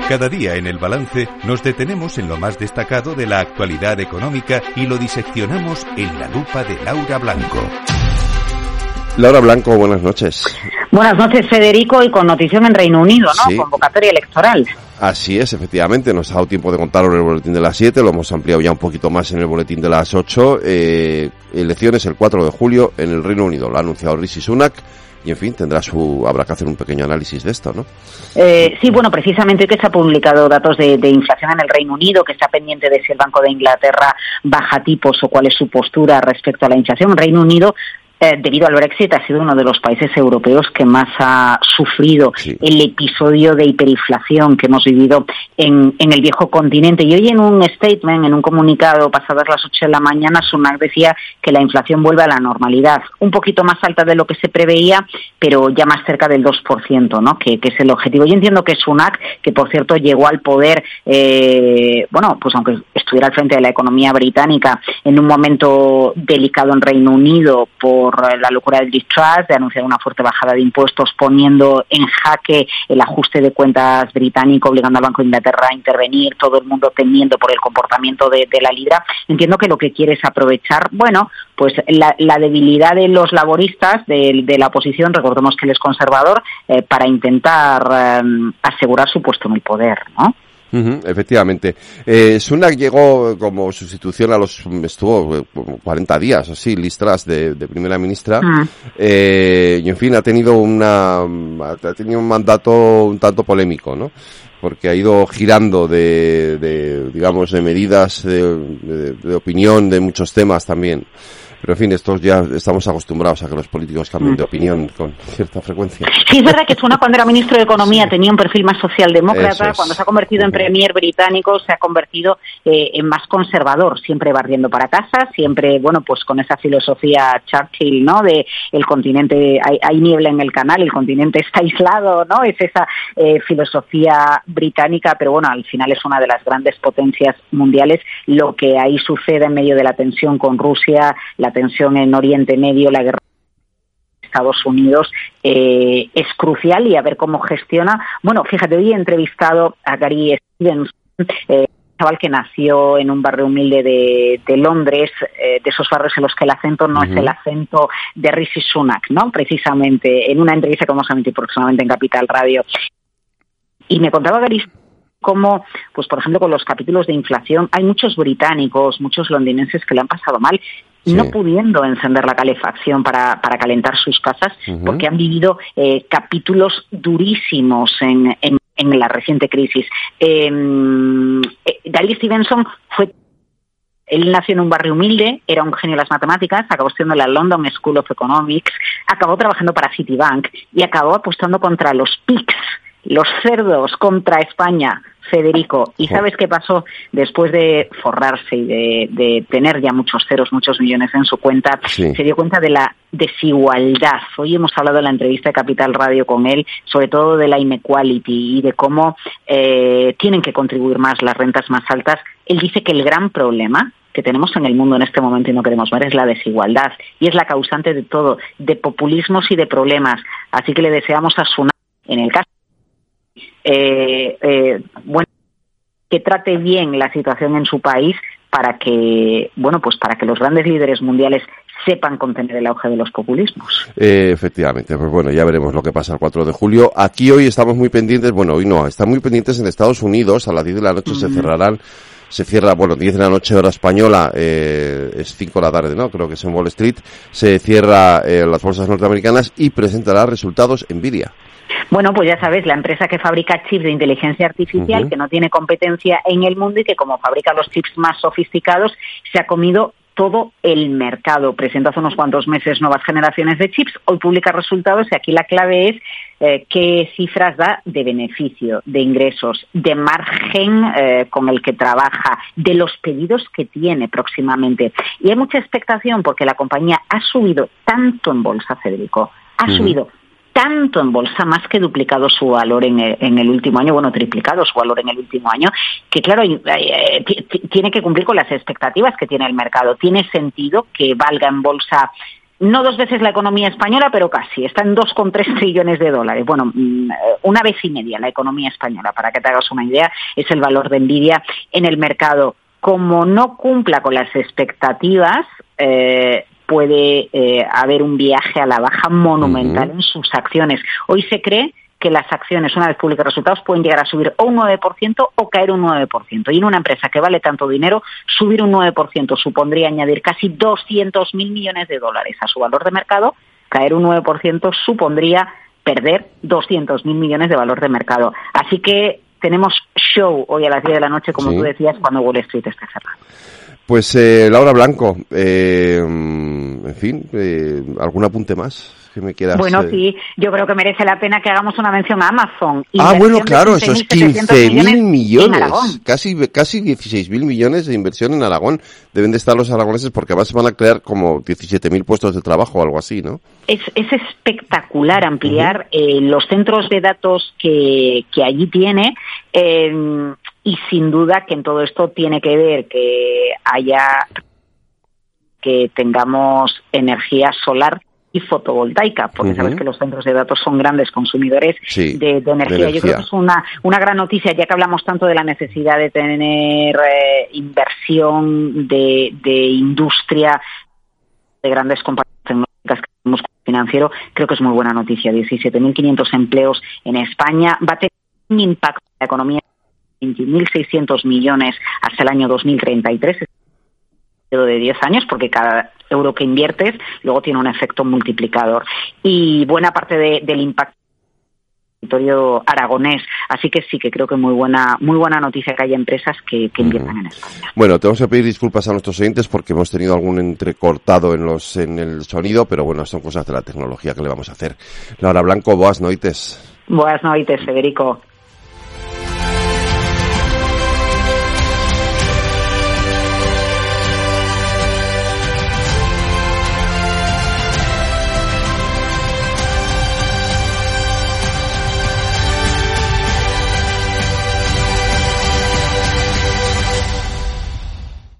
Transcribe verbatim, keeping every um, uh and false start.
Cada día en El Balance nos detenemos en lo más destacado de la actualidad económica y lo diseccionamos en la lupa de Laura Blanco. Laura Blanco, buenas noches. Buenas noches, Federico, y con notición en Reino Unido, ¿no? Sí. Convocatoria electoral. Así es, efectivamente, nos ha dado tiempo de contarlo en el boletín de las siete, lo hemos ampliado ya un poquito más en el boletín de las ocho. Eh, elecciones el cuatro de julio en el Reino Unido, lo ha anunciado Rishi Sunak. Y en fin, tendrá su, habrá que hacer un pequeño análisis de esto, ¿no? Eh, sí, bueno, precisamente que se ha publicado datos de, de inflación en el Reino Unido, que está pendiente de si el Banco de Inglaterra baja tipos o cuál es su postura respecto a la inflación. El Reino Unido, Eh, debido al Brexit, ha sido uno de los países europeos que más ha sufrido sí. el episodio de hiperinflación que hemos vivido en, en el viejo continente. Y hoy en un statement, en un comunicado, pasadas las ocho de la mañana, Sunak decía que la inflación vuelve a la normalidad, un poquito más alta de lo que se preveía, pero ya más cerca del dos por ciento, ¿no? Que, que es el objetivo. Yo entiendo que Sunak, que por cierto llegó al poder, eh, bueno, pues aunque estuviera al frente de la economía británica, en un momento delicado en Reino Unido por por la locura del distrust, de anunciar una fuerte bajada de impuestos, poniendo en jaque el ajuste de cuentas británico, obligando al Banco de Inglaterra a intervenir, todo el mundo temiendo por el comportamiento de, de la libra. Entiendo que lo que quiere es aprovechar, bueno, pues la, la debilidad de los laboristas, de, de la oposición, recordemos que él es conservador, eh, para intentar eh, asegurar su puesto en el poder, ¿no? Uh-huh, efectivamente. Eh, Sunak llegó como sustitución a los, estuvo cuarenta días, así, listras de, de primera ministra, uh-huh. eh, y en fin, ha tenido una, ha tenido un mandato un tanto polémico, ¿no? Porque ha ido girando de, de digamos, de medidas de, de, de opinión de muchos temas también. Pero en fin, estos ya estamos acostumbrados a que los políticos cambien de opinión con cierta frecuencia. Sí, es verdad que Sunak, cuando era ministro de Economía, sí. tenía un perfil más socialdemócrata. Es. Cuando se ha convertido en premier británico, se ha convertido eh, en más conservador, siempre barriendo para casa, siempre, bueno, pues con esa filosofía Churchill, ¿no? De el continente, hay, hay niebla en el canal, el continente está aislado, ¿no? Es esa eh, filosofía británica, pero bueno, al final es una de las grandes potencias mundiales. Lo que ahí sucede en medio de la tensión con Rusia, la tensión en Oriente Medio, la guerra de Estados Unidos, eh, es crucial, y a ver cómo gestiona. Bueno, fíjate, hoy he entrevistado a Gary Stevenson, eh, chaval que nació en un barrio humilde de, de Londres, eh, de esos barrios en los que el acento no uh-huh. es el acento de Rishi Sunak, ¿no? Precisamente, en una entrevista que vamos a emitir próximamente en Capital Radio. Y me contaba Gary como, pues por ejemplo, con los capítulos de inflación, hay muchos británicos, muchos londinenses que le han pasado mal, sí. no pudiendo encender la calefacción para, para calentar sus casas, uh-huh. porque han vivido eh, capítulos durísimos en, en, en la reciente crisis. Eh, eh, Gary Stevenson fue Él nació en un barrio humilde, era un genio de las matemáticas, acabó estudiando en la London School of Economics, acabó trabajando para Citibank y acabó apostando contra los pigs, los cerdos, contra España, Federico. ¿Y sabes qué pasó? Después de forrarse y de, de tener ya muchos ceros, muchos millones en su cuenta, sí. se dio cuenta de la desigualdad. Hoy hemos hablado en la entrevista de Capital Radio con él, sobre todo de la inequality y de cómo eh, tienen que contribuir más las rentas más altas. Él dice que el gran problema que tenemos en el mundo en este momento y no queremos ver es la desigualdad, y es la causante de todo, de populismos y de problemas. Así que le deseamos a Sunak, en el caso Eh, eh, bueno, que trate bien la situación en su país para que, bueno, pues para que los grandes líderes mundiales sepan contener el auge de los populismos. Eh, efectivamente, pues bueno, ya veremos lo que pasa el cuatro de julio. Aquí hoy estamos muy pendientes, bueno, hoy no, están muy pendientes en Estados Unidos, a las diez de la noche mm. se cerrarán, se cierra, bueno, diez de la noche hora española, eh, es cinco de la tarde, ¿no? Creo que es en Wall Street, se cierra eh, las bolsas norteamericanas y presentará resultados Nvidia. Bueno, pues ya sabes, la empresa que fabrica chips de inteligencia artificial, uh-huh. que no tiene competencia en el mundo y que como fabrica los chips más sofisticados, se ha comido todo el mercado. Presentó hace unos cuantos meses nuevas generaciones de chips, hoy publica resultados y aquí la clave es eh, qué cifras da de beneficio, de ingresos, de margen eh, con el que trabaja, de los pedidos que tiene próximamente. Y hay mucha expectación porque la compañía ha subido tanto en bolsa, Federico, ha uh-huh. subido tanto en bolsa, más que duplicado su valor en el, en el último año, bueno, triplicado su valor en el último año, que claro, eh, t- tiene que cumplir con las expectativas que tiene el mercado. Tiene sentido que valga en bolsa no dos veces la economía española, pero casi. Está en dos coma tres trillones de dólares. Bueno, una vez y media la economía española, para que te hagas una idea, es el valor de Nvidia en el mercado. Como no cumpla con las expectativas, eh, puede eh, haber un viaje a la baja monumental uh-huh. en sus acciones. Hoy se cree que las acciones, una vez publicados resultados, pueden llegar a subir o un nueve por ciento o caer un nueve por ciento. Y en una empresa que vale tanto dinero, subir un nueve por ciento supondría añadir casi doscientos mil millones de dólares a su valor de mercado. Caer un nueve por ciento supondría perder doscientos mil millones de valor de mercado. Así que tenemos show hoy a las diez de la noche, como sí. tú decías, cuando Wall Street esté cerrado. Pues eh, Laura Blanco, eh, en fin, eh, ¿algún apunte más que me quieras? Bueno, eh... sí, yo creo que merece la pena que hagamos una mención a Amazon. Ah, bueno, claro, esos quince mil millones, casi casi dieciséis mil millones de inversión en Aragón. Deben de estar los aragoneses porque además van a crear como diecisiete mil puestos de trabajo o algo así, ¿no? Es, es espectacular ampliar uh-huh. eh, los centros de datos que, que allí tiene. Eh, Y sin duda que en todo esto tiene que ver que haya, que tengamos energía solar y fotovoltaica, porque uh-huh. sabes que los centros de datos son grandes consumidores sí, de, de, energía. de energía. Yo creo que es una, una gran noticia, ya que hablamos tanto de la necesidad de tener eh, inversión de, de industria, de grandes compañías tecnológicas que tenemos financiero, creo que es muy buena noticia. diecisiete mil quinientos empleos en España, va a tener un impacto en la economía veinte mil seiscientos millones hasta el año dos mil treinta y tres, de diez años, porque cada euro que inviertes luego tiene un efecto multiplicador. Y buena parte de, del impacto del territorio aragonés. Así que sí, que creo que muy buena muy buena noticia que haya empresas que, que inviertan mm. en España. Bueno, tenemos que pedir disculpas a nuestros oyentes porque hemos tenido algún entrecortado en los en el sonido, pero bueno, son cosas de la tecnología que le vamos a hacer. Laura Blanco, boas noites. Boas noites, Federico.